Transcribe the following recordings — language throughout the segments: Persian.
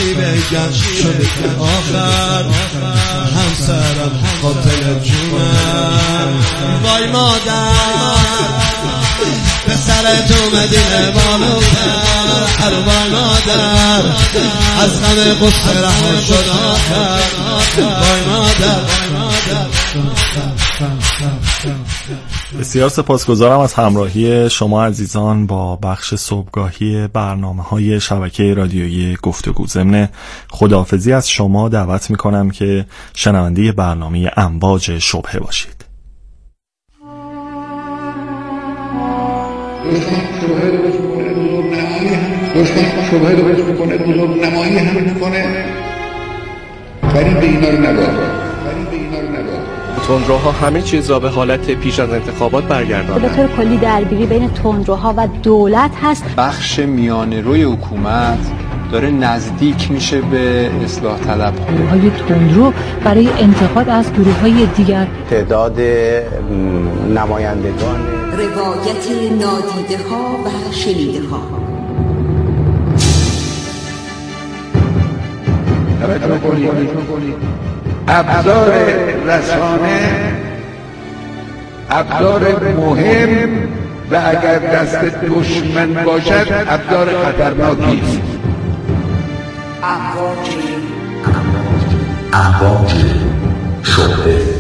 چی بگم شده که آخر همسرم قاتل جونم. وای مادر پسرت اومدینه بالاتر، وای مادر از غم قصه رها شد آخر، وای مادر. بسیار سپاسگزارم از همراهی شما عزیزان با بخش صبحگاهی برنامه‌های شبکه رادیویی گفتگو. ضمن خداحافظی از شما دعوت می‌کنم که شنونده برنامه امواج شبهه باشید. شبهه رو بهش میکنه، بزرگ نمایی هم میکنه. فریب اینا رو نگاه. تندروها همه چیز را به حالت پیش از انتخابات برگرداندند. به طور کلی درگیری بین تندروها و دولت هست. بخش میانه روی حکومت داره نزدیک میشه به اصلاح طلب. گروه‌های تندرو برای انتقاد از گروه‌های دیگر. تعداد نمایندگان روایت نادیده ها و شنیده ها. ابزار رسانه ابزار مهم و اگر دست دشمن باشد ابزار خطرناکی است. امواج شبهه.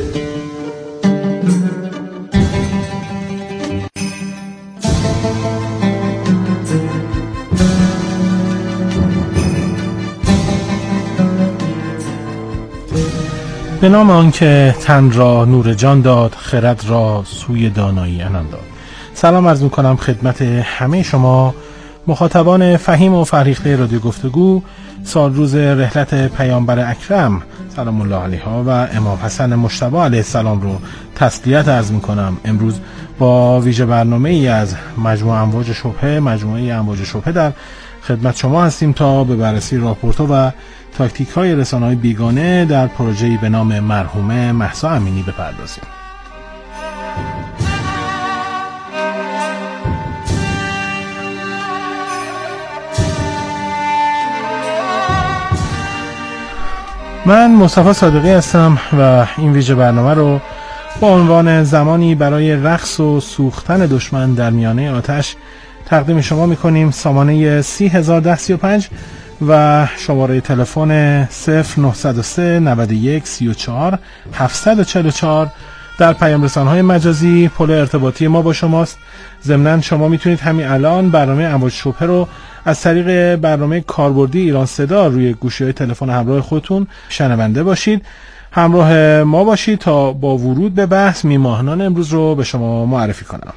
به نام آن که تن را نور جان داد، خرد را سوی دانایی عنان داد. سلام عرض می‌کنم خدمت همه شما مخاطبان فهیم و فرهیخته رادیو گفتگو. سال روز رحلت پیامبر اکرم سلام الله علیه و امام حسن مجتبی علیه السلام رو تسلیت عرض می‌کنم. امروز با ویژه برنامه‌ای از مجموعه امواج شبهه در خدمت شما هستیم تا به بررسی راپورت‌ها و تاکتیک‌های رسانه‌های بیگانه در پروژه‌ای به نام مرحومه مهسا امینی بپردازیم. من مصطفی صادقی هستم و این ویژه برنامه رو با عنوان زمانی برای رقص و سوختن دشمن در میانه آتش تقدیم شما می‌کنیم. سامانه 30135 و شماره تلفن 0903 91 34 744 در پیام رسانه‌های مجازی پل ارتباطی ما با شماست. ضمناً شما میتونید همین الان برنامه امواج شبهه رو از طریق برنامه کاربردی ایران صدا روی گوشی‌های تلفن همراه خودتون شنونده باشید. همراه ما باشید تا با ورود به بحث میهمانان امروز رو به شما معرفی کنم.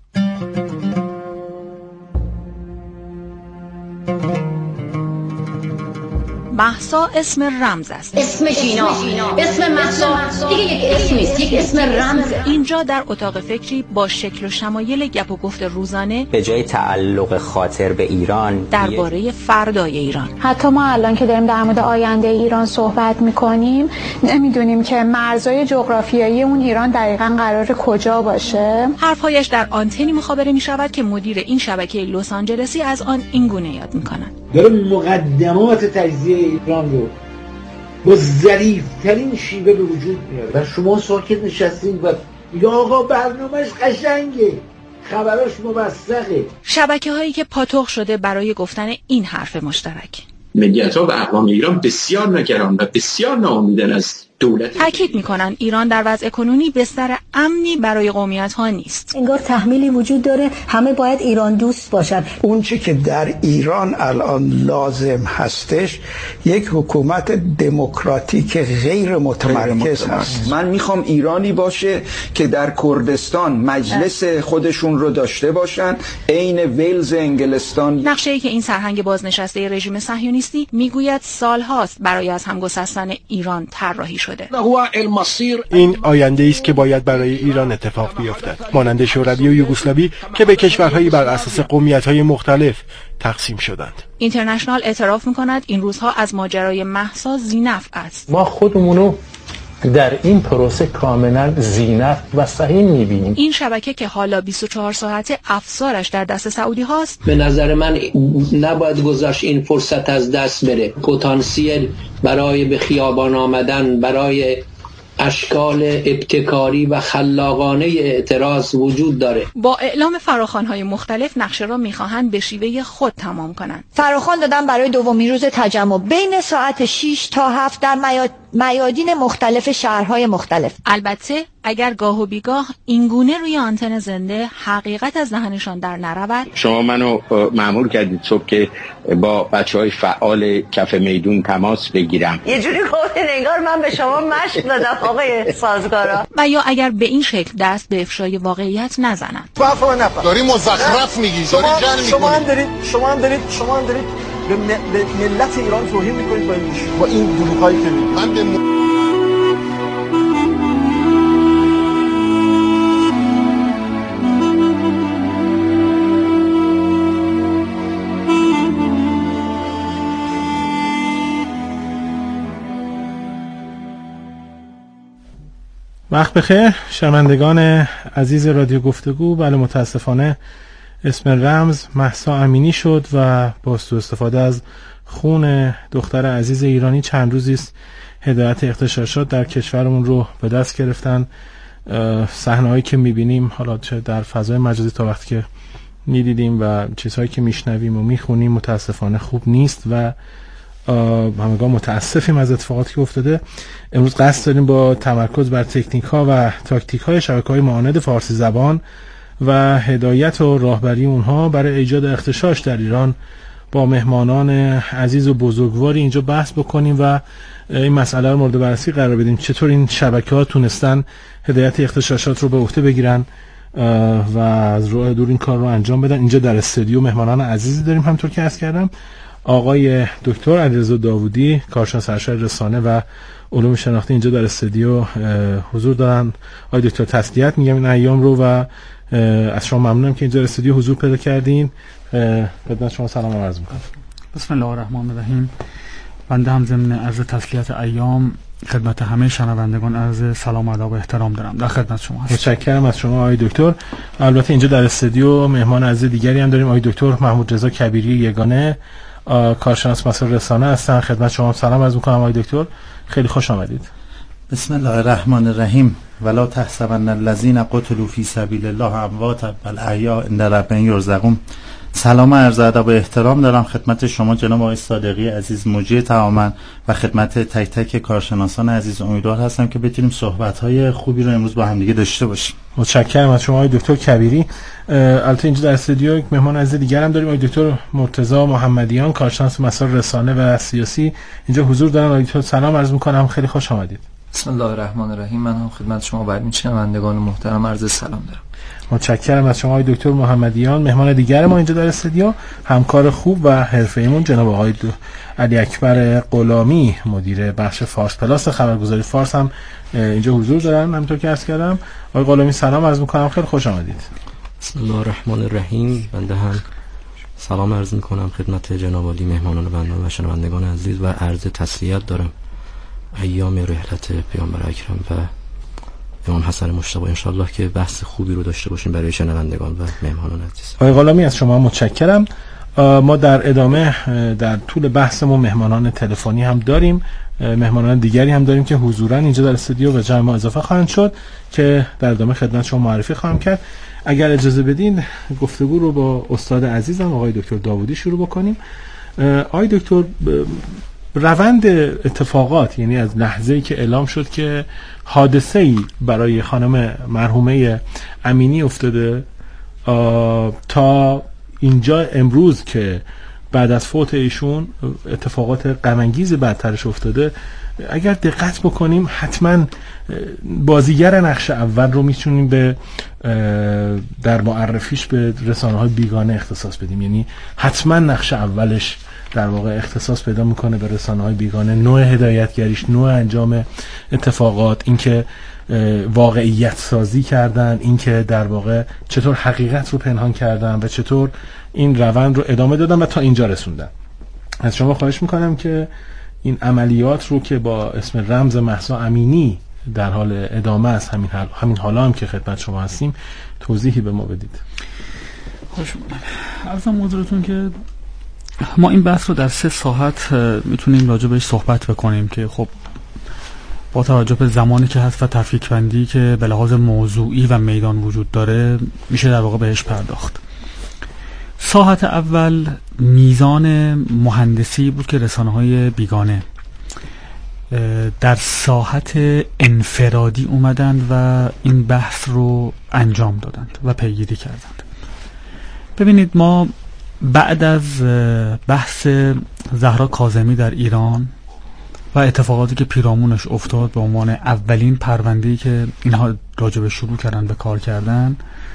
مهسا اسم رمز است. اسم جینا، اسم مهسا دیگه یک اسم نیست، یک اسم رمز. اینجا در اتاق فکری با شکل و شمایل گپ و گفت روزانه به جای تعلق خاطر به ایران درباره فردای ایران. حتی ما الان که داریم در مورد آینده ایران صحبت میکنیم نمیدونیم که مرزهای جغرافیایی اون ایران دقیقاً قرار کجا باشه. حرفهایش در آنتنی مخابره میشود که مدیر این شبکه لس آنجلسی از آن این گونه یاد میکنند. داره مقدمات تجزیه ایران رو با ظریف‌ترین شیوه به وجود میاره و شما ساکت نشستین و یا آقا برنامهش قشنگه، خبراش موثقه. شبکه هایی که پاتوق شده برای گفتن این حرف مشترک. ملیت‌ها و اقوام ایران بسیار نگران و بسیار ناامیدن از دولت. تاکید می‌کنند ایران در وضع کنونی بستر امنی برای قومیت‌ها نیست. انگار تحمیلی وجود داره همه باید ایران دوست باشن. اون چی که در ایران الان لازم هستش یک حکومت دموکراتیک غیر متمرکز هست. من میخوام ایرانی باشه که در کردستان مجلس خودشون رو داشته باشن، عین ولز انگلستان. نقشه‌ای که این سرهنگ بازنشسته رژیم صهیونیستی میگوید سالهاست برای از هم گسستن ایران طراحی شده. این آینده است که باید برای ایران اتفاق بیفتد، مانند شوروی و یوگسلاوی که به کشورهایی بر اساس قومیت‌های مختلف تقسیم شدند. اینترنشنال اعتراف می‌کند این روزها از ماجرای مهسا ذی‌نفع است. ما خودمونو در این پروسه کاملا زینت و صحیح می‌بینیم. این شبکه که حالا 24 ساعته افسارش در دست سعودی هاست، به نظر من نباید گذاشت این فرصت از دست بره. پتانسیل برای به خیابان آمدن، برای اشکال ابتکاری و خلاقانه اعتراض وجود داره. با اعلام فراخوان‌های مختلف نقشه را می‌خواهند به شیوه خود تمام کنند. فراخوان دادن برای دومین روز تجمع بین ساعت 6 تا 7 در میادین مختلف شهرهای مختلف. البته اگر گاه و بیگاه اینگونه روی آنتن زنده حقیقت از دهنشان در نرود. شما منو مأمور کردید صبح که با بچهای فعال کف میدون تماس بگیرم. یه جوری گفتین انگار من به شما مشق دادم آقای سازگارا. و یا اگر به این شکل دست به افشای واقعیت نزنند. داری مزخرف میگی، داری جن میگی. شما هم دارید به ملت ایران توهین میکنید با این دروغایی که میگید. وقت بخیر شنوندگان عزیز رادیو گفتگو. بله متاسفانه اسم رمز مهسا امینی شد و با سوء استفاده از خون دختر عزیز ایرانی چند روزی است هدایت اغتشاشات در کشورمون رو به دست گرفتن. صحنه‌هایی که می‌بینیم حالا چه در فضای مجازی تا وقتی که می‌دیدیم و چیزهایی که میشنویم و میخونیم متاسفانه خوب نیست و همگاه متاسفیم از اتفاقاتی که افتاده. امروز قصد داریم با تمرکز بر تکنیک‌ها و تاکتیک‌های شبکه‌های معاند فارسی زبان و هدایت و راهبری اونها برای ایجاد اغتشاش در ایران با مهمانان عزیز و بزرگواری اینجا بحث بکنیم و این مسئله رو مورد بررسی قرار بدیم. چطور این شبکه‌ها تونستن هدایت اغتشاشات رو به عهده بگیرن و از راه دور این کار رو انجام بدن. اینجا در استودیو مهمانان عزیزی داریم، همطور که عرض کردم آقای دکتر علیرضا داوودی، کارشناس ارشد رسانه و علوم شناختی اینجا در استودیو حضور دارن. آقای دکتر تسلیت میگم این ایام رو و از شما ممنونم که اینجا در استودیو حضور پیدا کردین. خدمت شما سلام عرض میکنم. بسم الله الرحمن الرحیم. بنده هم ضمن عرض تسلیت ایام خدمت همه شنوندگان عرض سلام و ادب و احترام دارم. در خدمت شما هستم. متشکرم از شما آقای دکتر. البته اینجا در استودیو مهمان عزیز دیگری هم داریم. آقای دکتر محمود رضا کبیری یگانه، کارشناس مسائل رسانه هستن. خدمت شما سلام عرض میکنم آقای دکتر، خیلی خوش آمدید. بسم الله الرحمن الرحیم. ولا تحسبن الذين قتلوا في سبيل الله امواتا بل احیاء عند ربهم یرزقون. سلام عرض ادب و احترام دارم خدمت شما جناب آقای صادقی عزیز مجری تعامل و خدمت تک تک کارشناسان عزیز. امیدوار هستم که بتونیم صحبت‌های خوبی رو امروز با هم دیگه داشته باشیم. متشکرم از شما آقای دکتر کبیری. البته اینجا در استودیو یک مهمان عزیز دیگر هم داریم، آقای دکتر مرتضی محمدیان، کارشناس مسائل رسانه و سیاسی اینجا حضور دارن. آقای دکتر سلام عرض می‌کنم، خیلی خوش آمدید. بسم الله الرحمن الرحیم. من هم خدمت شما و شنوندگان محترم عرض سلام دارم. متشکرم از شما آقای دکتر محمدیان. مهمان دیگر ما اینجا در استودیو همکار خوب و حرفه‌ایمون جناب آقای علی اکبر غلامی، مدیر بخش فارس پلاس خبرگزاری فارس هم اینجا حضور دارن. همونطور که عرض کردم آقای غلامی سلام عرض می‌کنم، خیلی خوش آمدید. بسم الله الرحمن الرحیم. بنده هم سلام عرض می‌کنم خدمت جناب عالی مهمانان بنده و شنوندگان عزیز و عرض تسلیت دارم ایام رحلت پیامبر اکرم و امام حسن مجتبی. انشالله که بحث خوبی رو داشته باشیم برای شنوندگان و مهمانان عزیز. آقای غلامی از شما متشکرم. ما در ادامه در طول بحثمون مهمانان تلفنی هم داریم، مهمانان دیگری هم داریم که حضوراً اینجا در استودیو به جمع ما اضافه خواهند شد که در ادامه خدمت شما معرفی خواهم کرد. اگر اجازه بدین گفتگو رو با استاد عزیزم آقای دکتر داوودی شروع بکنیم. آقای دکتر، روند اتفاقات، یعنی از لحظه‌ای که اعلام شد که حادثه‌ای برای خانم مرحومه امینی افتاده تا اینجا امروز که بعد از فوت ایشون اتفاقات غم‌انگیز بعدترش افتاده، اگر دقت بکنیم حتما بازیگر نقش اول رو میتونیم به در معرفیش به رسانه‌های بیگانه اختصاص بدیم. یعنی حتما نقش اولش در واقع اختصاص پیدا میکنه به رسانه‌های بیگانه، نوع هدایتگریش، نوع انجام اتفاقات، اینکه واقعیت سازی کردن، اینکه در واقع چطور حقیقت رو پنهان کردن و چطور این روند رو ادامه دادن و تا اینجا رسوندن. از شما خواهش میکنم که این عملیات رو که با اسم رمز مهسا امینی در حال ادامه است، همین حالا هم که خدمت شما هستیم، توضیحی به ما بدید. خوش اومدید. عرضم حضورتون که ما این بحث رو در 3 ساعت میتونیم راجع بهش صحبت بکنیم که خب با توجه به زمانی که هست و تفکیک بندی که به لحاظ موضوعی و میدان وجود داره میشه در واقع بهش پرداخت. ساعت اول میزان مهندسی بود که رسانه‌های بیگانه در ساحت انفرادی اومدند و این بحث رو انجام دادند و پیگیری کردند. ببینید ما بعد از بحث زهرا کاظمی در ایران و اتفاقاتی که پیرامونش افتاد به عنوان اولین پرونده‌ای که اینها راجع به شروع کردن به کار کردن،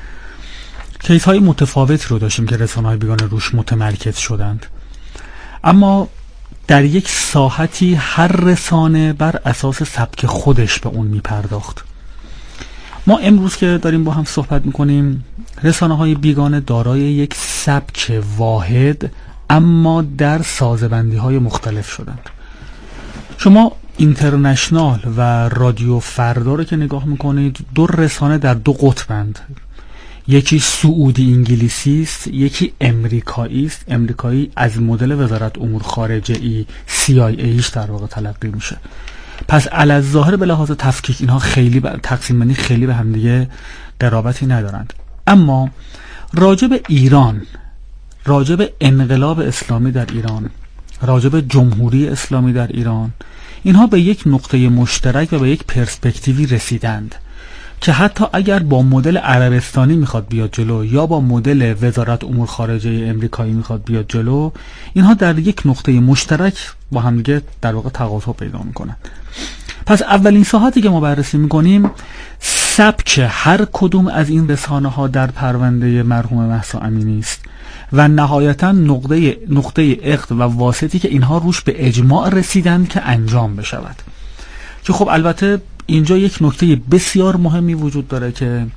کیس های متفاوتی رو داشتیم که رسانه‌های بیگانه روش متمرکز شدند، اما در یک ساحتی هر رسانه بر اساس سبک خودش به اون میپرداخت. ما امروز که داریم با هم صحبت میکنیم، رسانه‌های بیگانه دارای یک سبک واحد اما در سازبندی‌های مختلف شدند. شما اینترنشنال و رادیو فردا رو که نگاه میکنید، 2 رسانه در 2 قطبند. یکی سعودی انگلیسی است، یکی امریکایی است. امریکایی از مدل وزارت امور خارجه ای CIAش در واقع تلقی میشه. پس الظاهر به لحاظ تفکیک اینها خیلی تقسیم بندی خیلی به هم دیگه قرابتی ندارند. اما راجع به ایران، راجع به انقلاب اسلامی در ایران، راجع به جمهوری اسلامی در ایران، اینها به یک نقطه مشترک و به یک پرسپکتیوی رسیدند که حتی اگر با مدل عربستانی میخواد بیاد جلو یا با مدل وزارت امور خارجه امریکایی میخواد بیاد جلو، اینها در یک نقطه مشترک با هم دیگه در واقع تقاطع پیدا میکنند. پس اولین ساحتی که ما بررسی میکنیم سبک هر کدوم از این رسانه ها در پرونده مرحوم مهسا امینی است و نهایتا نقطه عقد و واسطی که اینها روش به اجماع رسیدند که انجام بشود. که خب البته اینجا یک نکته بسیار مهمی وجود داره که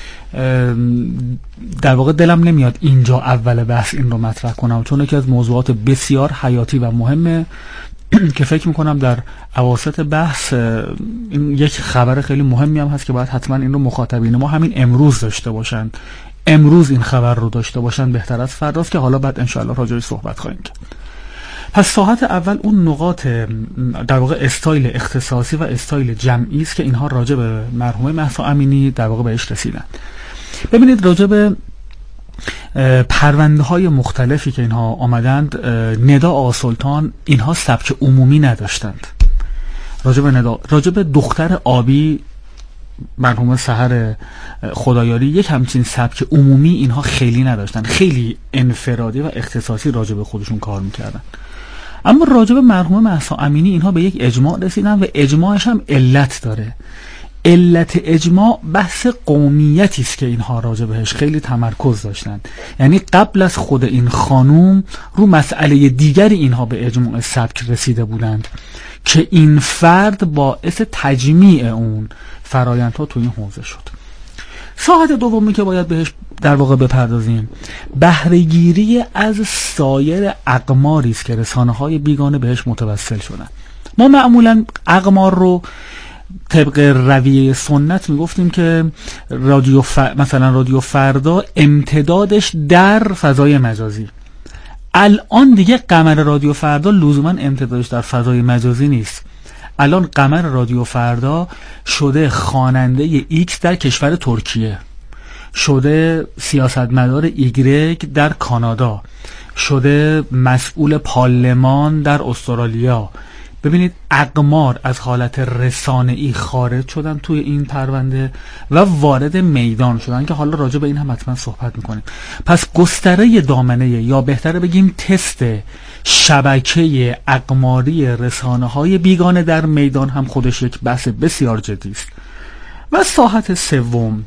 در واقع دلم نمیاد اینجا اول بحث این رو مطرح کنم، چون یکی از موضوعات بسیار حیاتی و مهمه که فکر میکنم در اواسط بحث این یک خبر خیلی مهمی هم هست که باید حتما این رو مخاطبین ما همین امروز داشته باشن، امروز این خبر رو داشته باشن، بهتر از فرداست که حالا بعد انشاءالله راجعش صحبت خواهیم کرد. پس ساحت اول اون نقاط در واقع استایل اختصاصی و استایل جمعی است که اینها راجع به مرحوم مهسا امینی در واقع بهش رسیدن. ببینید راجع به پرونده های مختلفی که اینها آمدند، ندا آسلطان اینها سبک عمومی نداشتند. راجع به دختر آبی مرحوم سحر خدایاری یک همچین سبک عمومی اینها خیلی نداشتند، خیلی انفرادی و اختصاصی راجع به خودشون کار میکردن. اما راجع به مرحوم مهسا امینی اینها به یک اجماع رسیدن و اجماعش هم علت داره. علت اجماع بحث قومیتی است که اینها راجع بهش خیلی تمرکز داشتند. یعنی قبل از خود این خانوم رو مسئله دیگری اینها به اجماع سبک رسیده بودند که این فرد باعث تجمیع اون فرایندها تو این حوزه شد. ساحت دومی که باید بهش در واقع بپردازیم، بهره‌گیری از سایر اقماری است که رسانه‌های بیگانه بهش متوسل شدن. ما معمولا اقمار رو طبق رویه سنت میگفتیم که مثلا رادیو فردا امتدادش در فضای مجازی. الان دیگه قمر رادیو فردا لزوما امتدادش در فضای مجازی نیست. الان قمر رادیو فردا شده خواننده ایکس در کشور ترکیه، شده سیاستمدار ایگرگ در کانادا، شده مسئول پارلمان در استرالیا. ببینید اقمار از حالت رسانه‌ای خارج شدن توی این پرونده و وارد میدان شدن که حالا راجع به این هم حتما صحبت میکنیم. پس گستره دامنه یا بهتره بگیم تست شبکه اقماری رسانه‌های بیگانه در میدان هم خودش یک بحث بسیار جدی است. و ساحت سوم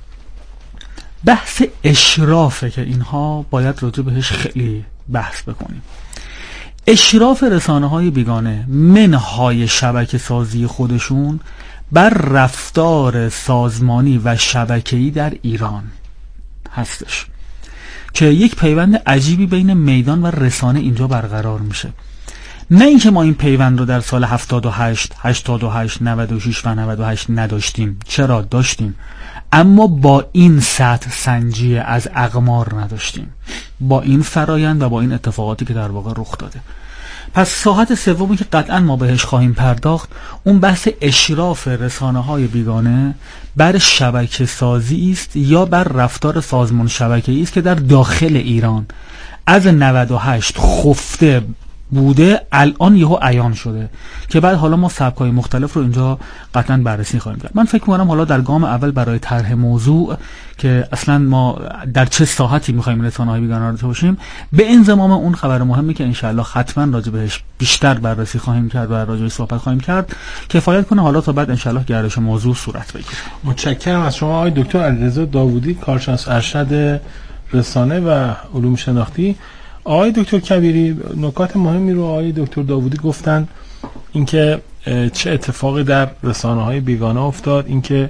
بحث اشرافه که اینها باید راجع بهش خیلی بحث بکنیم. اشراف رسانه‌های بیگانه منهای شبکه سازی خودشون بر رفتار سازمانی و شبکه‌ای در ایران هستش که یک پیوند عجیبی بین میدان و رسانه اینجا برقرار میشه. نه اینکه ما این پیوند رو در سال 78 88 96 و 98 نداشتیم، چرا داشتیم، اما با این سطح سنجی از اقمار نداشتیم، با این فرایند و با این اتفاقاتی که در واقع رخ داده. پس ساحت سومی که قطعا ما بهش خواهیم پرداخت، اون بحث اشراف رسانه‌های بیگانه بر شبکه سازی است یا بر رفتار سازمان شبکه‌ای است که در داخل ایران از 98 خفته بوده، الان یهو عیان شده که بعد حالا ما سبک‌های مختلف رو اینجا قطعا بررسی خواهیم کرد. من فکر می‌کنم حالا در گام اول برای طرح موضوع که اصلا ما در چه ساحتی می‌خوایم رسانه‌های بیگانه رو داشته باشیم، به انضمام اون خبر مهمی که انشالله حتما راجع بهش بیشتر بررسی خواهیم کرد و راجع بهش صحبت خواهیم کرد کفایت کنه حالا تا بعد انشالله گردش موضوع صورت بگیره. متشکرم از شما آقای دکتر علیرضا داوودی، کارشناس ارشد رسانه و علوم شناختی. آقای دکتر کبیری، نکات مهمی رو آقای دکتر داوودی گفتن، اینکه چه اتفاقی در رسانه‌های بیگانه افتاد، اینکه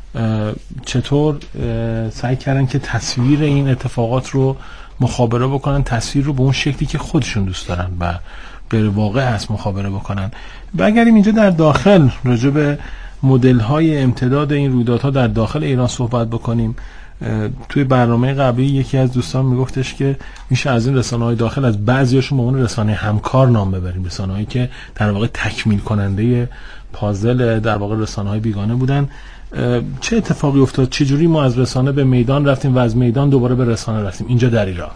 چطور سعی کردن که تصویر این اتفاقات رو مخابره بکنن، تصویر رو به اون شکلی که خودشون دوست دارن و به واقع هست مخابره بکنن. و اگریم اینجا در داخل راجع به مدل‌های امتداد این رویدادها در داخل ایران صحبت بکنیم، توی برنامه قبلی یکی از دوستان میگفتش که میشه از این رسانه‌های داخل از بعضیاشون به عنوان رسانه همکار نام ببریم، رسانه‌هایی که در واقع تکمیل کننده پازل در واقع رسانه‌های بیگانه بودن. چه اتفاقی افتاد؟ چه جوری ما از رسانه به میدان رفتیم و از میدان دوباره به رسانه رفتیم اینجا در ایران؟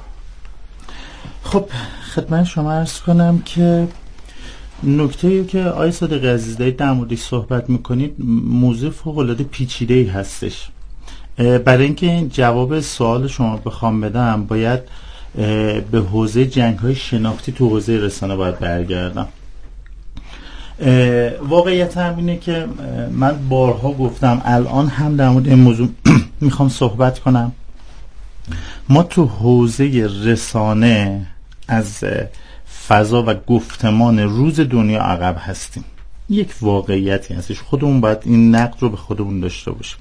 خب خدمت شما عرض کنم که نکته‌ای که آقای صادقی عزیز دارید در موردش صحبت می‌کنید موضوع فوق‌العاده پیچیده‌ای هستش. برای اینکه جواب سوال شما بخوام بدم باید به حوزه جنگ‌های شناختی تو حوزه رسانه باید برگردم. واقعیت هم اینه که من بارها گفتم، الان هم در مورد این موضوع میخوام صحبت کنم. ما تو حوزه رسانه از فضا و گفتمان روز دنیا عقب هستیم. یک واقعیتی هستش، خودمون باید این نقد رو به خودمون داشته باشیم.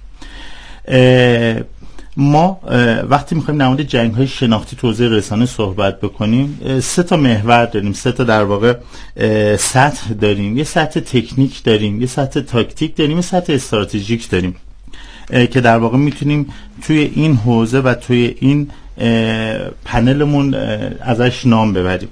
ما وقتی میخوایم در مورد جنگ‌های شناختی تو حوزه رسانه صحبت بکنیم، 3 تا محور داریم، 3 تا در واقع سطح داریم. یه سطح تکنیک داریم، یه سطح تاکتیک داریم، یه سطح استراتژیک داریم که در واقع میتونیم توی این حوزه و توی این پنلمون ازش نام ببریم.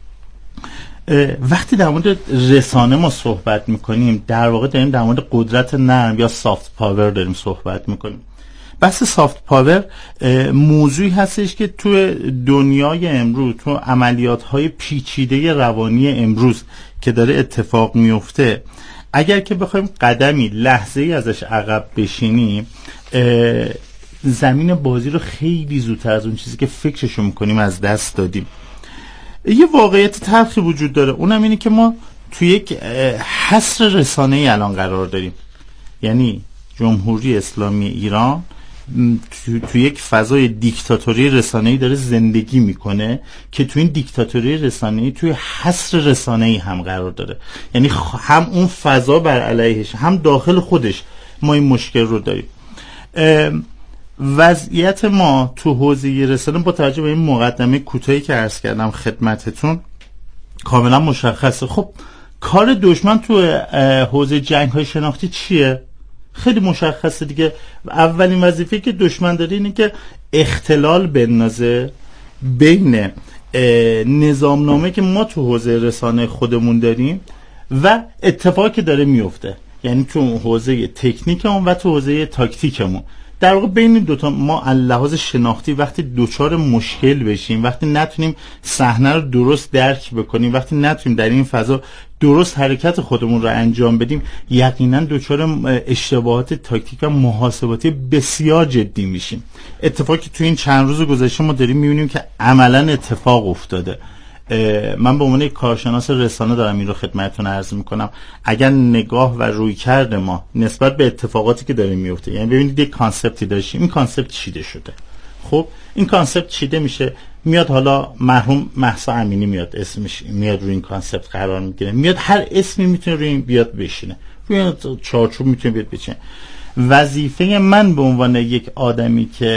وقتی در مورد رسانه ما صحبت میکنیم، در واقع داریم در مورد قدرت نرم یا سافت پاور داریم صحبت میکنیم. بحث سافت پاور موضوعی هستش که تو دنیای امروز، تو عملیات‌های پیچیده روانی امروز که داره اتفاق میفته، اگر که بخوایم قدمی لحظه‌ای ازش عقب بشینیم، زمین بازی رو خیلی زودتر از اون چیزی که فکرشو میکنیم از دست دادیم. یه واقعیت تلخی وجود داره، اونم اینه که ما تو یک حصر رسانه‌ای الان قرار داریم. یعنی جمهوری اسلامی ایران تو یک فضای دیکتاتوری رسانه‌ای داره زندگی میکنه که تو این دیکتاتوری رسانه‌ای توی حصر رسانه‌ای هم قرار داره. یعنی هم اون فضا بر علیهش، هم داخل خودش ما این مشکل رو داریم. وضعیت ما تو حوزه رسانه با توجه به این مقدمه کوتاهی که عرض کردم خدمتتون کاملا مشخصه. خب کار دشمن تو حوزه جنگ‌های شناختی چیه؟ خیلی مشخصه دیگه. اولین وظیفه‌ای که دشمن داره اینه که اختلال بندازه بین نظامنامه که ما تو حوزه رسانه خودمون داریم و اتفاقی که داره میفته، یعنی تو حوزه تکنیکمون و تو حوزه تاکتیکمون. در واقع بین دوتا ما لحاظ شناختی وقتی دوچار مشکل بشیم، وقتی نتونیم صحنه رو درست درک بکنیم، وقتی نتونیم در این فضا درست حرکت خودمون رو انجام بدیم، یقینا دوچار اشتباهات تاکتیک و محاسباتی بسیار جدی میشیم. اتفاقی که تو این چند روز گذشته ما داریم میبینیم که عملا اتفاق افتاده. من به عنوان یک کارشناس رسانه دارم این رو خدمتتون عرض میکنم. اگر نگاه و رویکرد ما نسبت به اتفاقاتی که داره میفته، یعنی ببینید یک کانسپتی داشتیم، این کانسپت چیده شده، خب این کانسپت چیده میشه، میاد حالا مرحوم مهسا امینی میاد اسمش میاد روی این کانسپت قرار میگیره، میاد هر اسمی میتونه روی این بیاد بشینه، روی این چارچوب میتونه بیاد بشینه. وظیفه من به عنوان یک آدمی که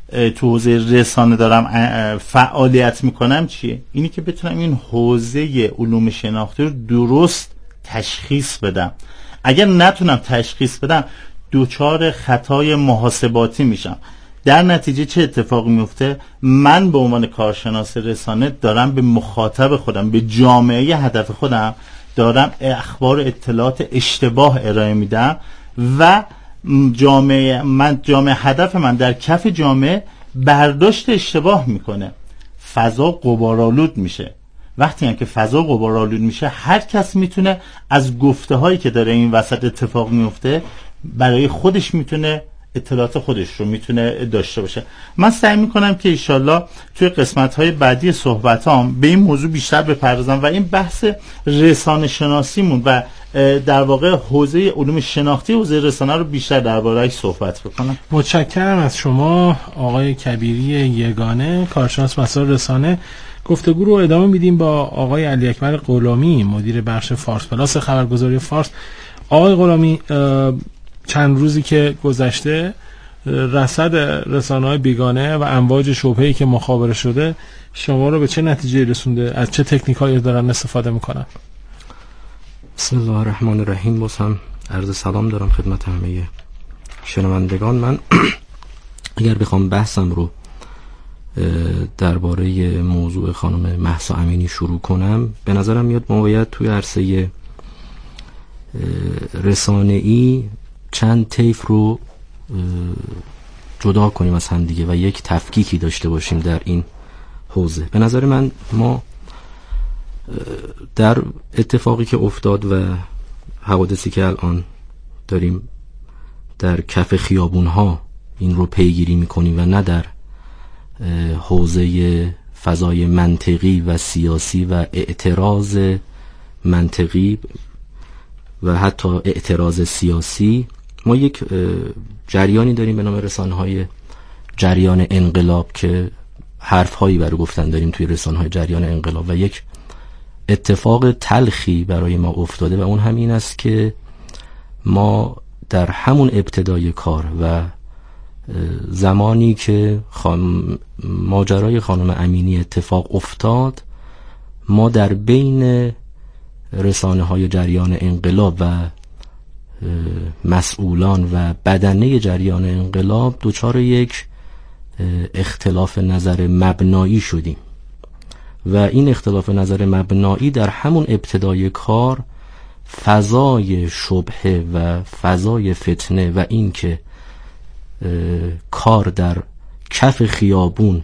تو حوزه رسانه دارم فعالیت میکنم چیه؟ اینی که بتونم این حوزه علوم شناختی رو درست تشخیص بدم. اگر نتونم تشخیص بدم دوچار خطای محاسباتی میشم. در نتیجه چه اتفاقی میفته؟ من به عنوان کارشناس رسانه دارم به مخاطب خودم، به جامعه هدف خودم دارم اخبار اطلاعات اشتباه ارائه میدم و جامعه هدف من در کف جامعه برداشت اشتباه میکنه. فضا غبارآلود میشه. وقتی که فضا غبارآلود میشه هر کس میتونه از گفته هایی که داره این وسط اتفاق میفته برای خودش میتونه اطلاعات خودش رو میتونه داشته باشه. من سعی میکنم که انشالله توی قسمت‌های بعدی صحبتام به این موضوع بیشتر بپردازم و این بحث رسانه شناسیمون و در واقع حوزه علوم شناختی حوزه رسانه رو بیشتر درباره‌اش صحبت بکنم. متشکرم از شما آقای کبیری یگانه، کارشناس مسائل رسانه. گفتگو رو ادامه میدیم با آقای علی اکبر غلامی، مدیر بخش فارس پلاس خبرگزاری فارس. آقای غلامی، چند روزی که گذشته رصد رسانه‌های بیگانه و امواج شبهه‌ای که مخابره شده شما رو به چه نتیجه رسونده؟ از چه تکنیکایی دارن استفاده میکنن؟ بسم الله الرحمن الرحیم. باز هم عرض سلام دارم خدمت همه شنوندگان. من اگر بخوام بحثم رو درباره موضوع خانم مهسا امینی شروع کنم، به نظرم میاد ما باید توی عرصه رسانه‌ای چند طیف رو جدا کنیم از هم دیگه و یک تفکیکی داشته باشیم در این حوزه. به نظر من ما در اتفاقی که افتاد و حوادثی که الان داریم در کف خیابون‌ها این رو پیگیری می‌کنیم و نه در حوزه فضای منطقی و سیاسی و اعتراض منطقی و حتی اعتراض سیاسی، ما یک جریانی داریم به نام رسانه‌های جریان انقلاب که حرف‌هایی برای گفتن داریم توی رسانه‌های جریان انقلاب و یک اتفاق تلخی برای ما افتاده و اون همین است که ما در همون ابتدای کار و زمانی که ماجرای خانم امینی اتفاق افتاد، ما در بین رسانه‌های جریان انقلاب و مسئولان و بدنه جریان انقلاب دچار یک اختلاف نظر مبنایی شدیم و این اختلاف نظر مبنایی در همون ابتدای کار فضای شبهه و فضای فتنه و این که کار در کف خیابون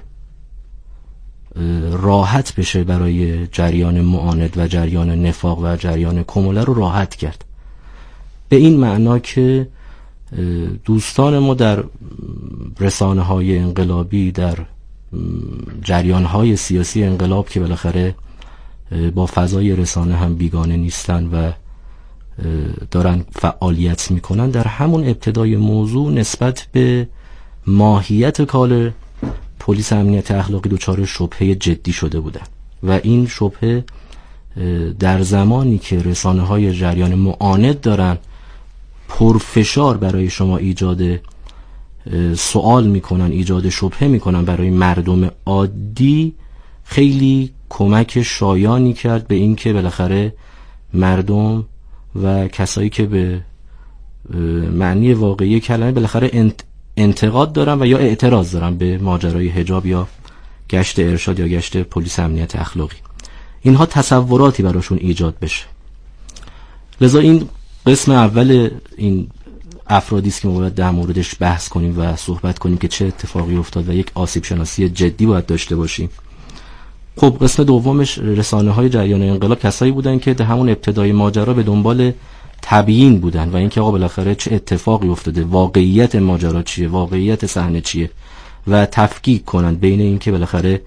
راحت بشه برای جریان معاند و جریان نفاق و جریان کموله رو راحت کرد. به این معنا که دوستان ما در رسانه های انقلابی، در جریان های سیاسی انقلاب که بالاخره با فضای رسانه هم بیگانه نیستن و دارن فعالیت میکنن، در همون ابتدای موضوع نسبت به ماهیت کار پلیس امنیت اخلاقی دچار شبهه جدی شده بودن و این شبهه در زمانی که رسانه های جریان معاند دارن پرفشار برای شما ایجاد سوال میکنن، ایجاد شبهه میکنن برای مردم عادی، خیلی کمک شایانی کرد به این که بالاخره مردم و کسایی که به معنی واقعی کلمه بالاخره انتقاد دارن و یا اعتراض دارن به ماجرای حجاب یا گشت ارشاد یا گشت پلیس امنیت اخلاقی، اینها تصوراتی براشون ایجاد بشه. لذا این قسم اول این افرادی است که ما باید در موردش بحث کنیم و صحبت کنیم که چه اتفاقی افتاد و یک آسیب شناسی جدی باید داشته باشیم. خب قسم دومش رسانه های جریان انقلاب کسایی بودن که در همون ابتدای ماجرا به دنبال تبیین بودن و اینکه آقا بالاخره چه اتفاقی افتاده، واقعیت ماجرا چیه، واقعیت صحنه چیه و تفکیک کنن بین اینکه بالاخره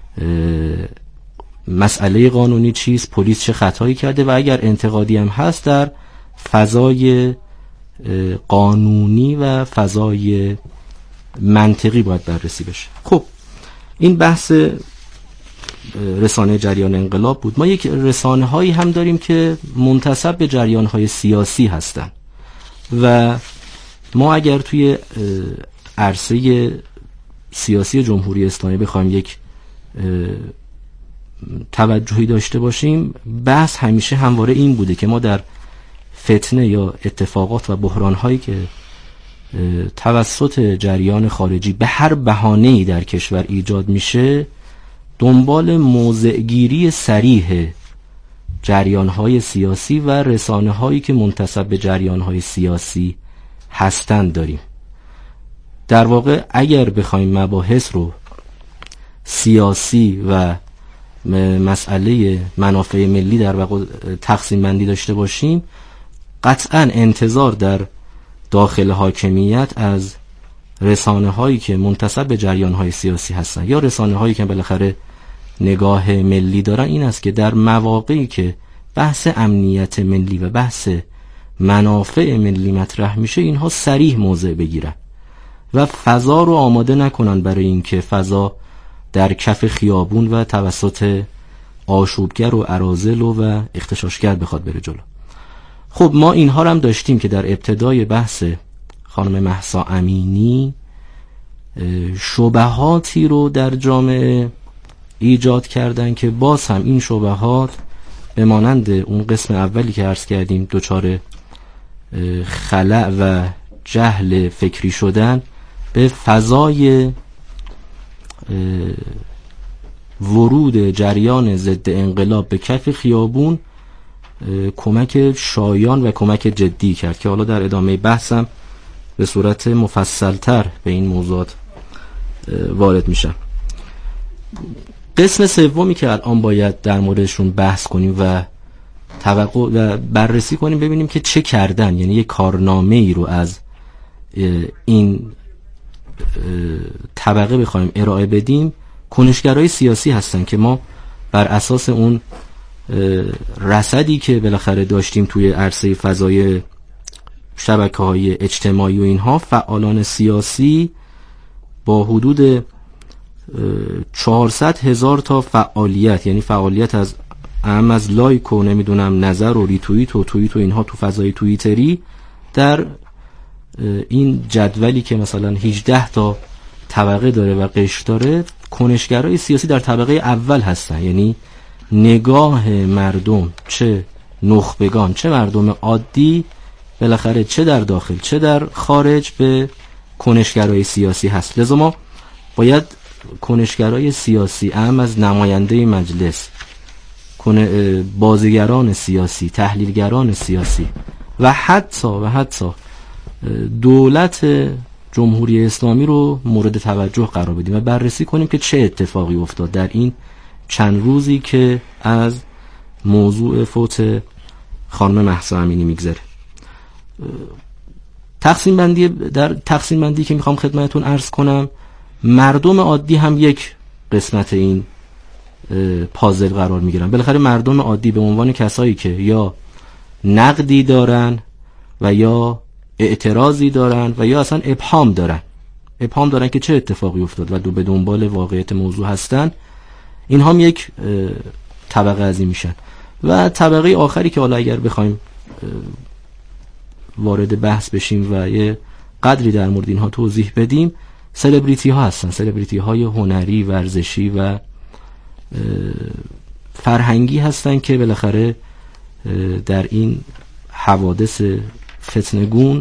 مسئله قانونی چیست، پلیس چه خطایی کرده و اگر انتقادی هم هست در فضای قانونی و فضای منطقی باید بررسی بشه. خب این بحث رسانه جریان انقلاب بود. ما یک رسانه هایی هم داریم که منتسب به جریان های سیاسی هستن و ما اگر توی عرصه سیاسی جمهوری اسلامی بخوایم یک توجهی داشته باشیم، بحث همیشه همواره این بوده که ما در فتنه یا اتفاقات و بحران‌هایی که توسط جریان خارجی به هر بهانه‌ای در کشور ایجاد میشه، دنبال موضع‌گیری صریح جریان‌های سیاسی و رسانه‌هایی که منتسب به جریان‌های سیاسی هستند داریم. در واقع اگر بخوایم مباحث رو سیاسی و مسئله منافع ملی در واقع تقسیم بندی داشته باشیم، قطعا انتظار در داخل حاکمیت از رسانه هایی که منتسب به جریان های سیاسی هستن یا رسانه هایی که بالاخره نگاه ملی دارن این است که در مواقعی که بحث امنیت ملی و بحث منافع ملی مطرح میشه، اینها صریح موضع بگیرن و فضا رو آماده نکنن برای اینکه فضا در کف خیابون و توسط آشوبگر و اراذل و اغتشاشگر بخواد بره جلو. خب ما اینها رو هم داشتیم که در ابتدای بحث خانم مهسا امینی شبهاتی رو در جامعه ایجاد کردن که باز هم این شبهات به مانند اون قسم اولی که عرض کردیم دچار خلأ و جهل فکری شدن، به فضای ورود جریان ضد انقلاب به کف خیابون کمک شایان و کمک جدی کرد که حالا در ادامه بحثم به صورت مفصلتر به این موضوعات وارد میشم. قسم سومی که الان باید در موردشون بحث کنیم و توقع و بررسی کنیم ببینیم که چه کردن، یعنی یک کارنامه ای رو از این طبقه بخوایم ارائه بدیم، کنشگرای سیاسی هستن که ما بر اساس اون رصدی که بالاخره داشتیم توی عرصه فضای شبکه‌های اجتماعی و اینها، فعالان سیاسی با حدود 400,000 تا فعالیت، یعنی فعالیت از اهم از لایک و نمیدونم نظر و ریتوییت و توییت و اینها تو فضای توییتری، در این جدولی که مثلا 18 تا طبقه داره و قشر داره، کنشگرای سیاسی در طبقه اول هستن. یعنی نگاه مردم، چه نخبگان چه مردم عادی، بالاخره چه در داخل چه در خارج، به کنشگرای سیاسی هست. لذا ما باید کنشگرای سیاسی، اهم از نماینده مجلس، بازیگران سیاسی، تحلیلگران سیاسی و حتی دولت جمهوری اسلامی رو مورد توجه قرار بدیم و بررسی کنیم که چه اتفاقی افتاد در این چند روزی که از موضوع فوت خانم مهسا امینی میگذره. در تقسیم بندی که میخوام خدمتتون عرض کنم، مردم عادی هم یک قسمت این پازل قرار میگیرن. بالاخره مردم عادی به عنوان کسایی که یا نقدی دارن و یا اعتراضی دارن و یا اصلا ابهام دارن که چه اتفاقی افتاد و به دنبال واقعیت موضوع هستن، این هم یک طبقه از این میشن. و طبقه آخری که حالا اگر بخوایم وارد بحث بشیم و یه قدری در مورد اینها توضیح بدیم، سلبریتی ها هستن، سلبریتی های هنری، ورزشی و فرهنگی هستن که بالاخره در این حوادث فتنگون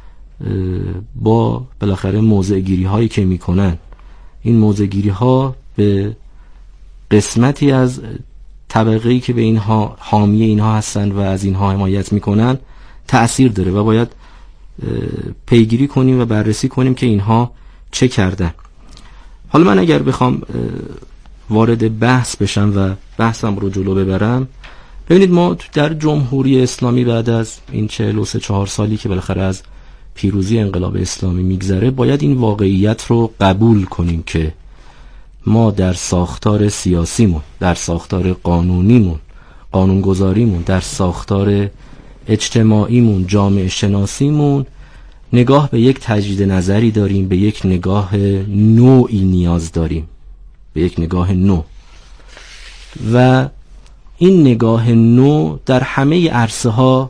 با بالاخره موضع‌گیری هایی که میکنن، این موضع‌گیری ها به قسمتی از طبقه‌ای که به اینها حامی اینها هستن و از اینها حمایت میکنن تأثیر داره و باید پیگیری کنیم و بررسی کنیم که اینها چه کردن. حالا من اگر بخوام وارد بحث بشم و بحثم رو جلو ببرم، ببینید ما در جمهوری اسلامی بعد از این 43-4 سالی که بالاخره از پیروزی انقلاب اسلامی میگذره، باید این واقعیت رو قبول کنیم که ما در ساختار سیاسیمون، در ساختار قانونیمون، قانونگذاریمون، در ساختار اجتماعیمون، جامعه شناسیمون نگاه به یک تجدید نظری داریم، به یک نگاه نوعی نیاز داریم، به یک نگاه نو. و این نگاه نو در همه عرصه ها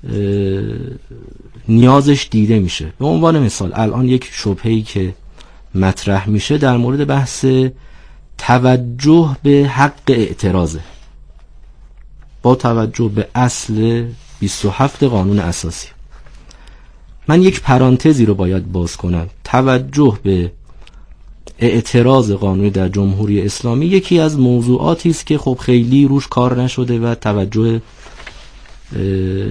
نیازش دیده میشه. به عنوان مثال الان یک شبهه‌ای که مطرح میشه در مورد بحث توجه به حق اعتراضه، با توجه به اصل 27 قانون اساسی. من یک پرانتزی رو باید باز کنم. توجه به اعتراض قانونی در جمهوری اسلامی یکی از موضوعاتی است که خب خیلی روش کار نشده و توجه